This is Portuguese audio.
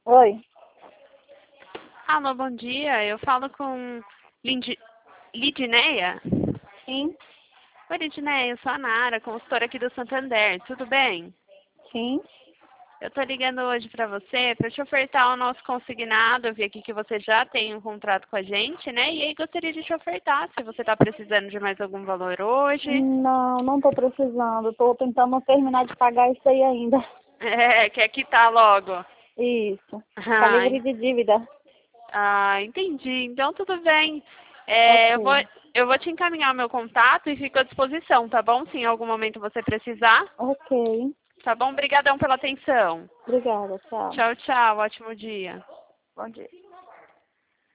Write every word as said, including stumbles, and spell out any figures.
Oi, Alô, bom dia. Eu falo com Lindi... Lidineia. sim, Oi, Lidineia, eu sou a Nara, consultora aqui do Santander. Tudo bem? sim. Eu tô ligando hoje pra você para te ofertar o nosso consignado. Eu vi aqui que você já tem um contrato com a gente, né? E aí gostaria de te ofertar, se você tá precisando de mais algum valor hoje. Não, não tô precisando. Tô tentando terminar de pagar isso aí ainda. É, quer quitar logo. Isso. Tá livre Ai, de dívida. ah, entendi. Então tudo bem. É, eu vou, Ok. eu vou te encaminhar o meu contato e fico à disposição, tá bom? Se em algum momento você precisar. Ok. Tá bom? Obrigadão pela atenção. Obrigada, tchau. Tchau, tchau. Ótimo dia. Bom dia.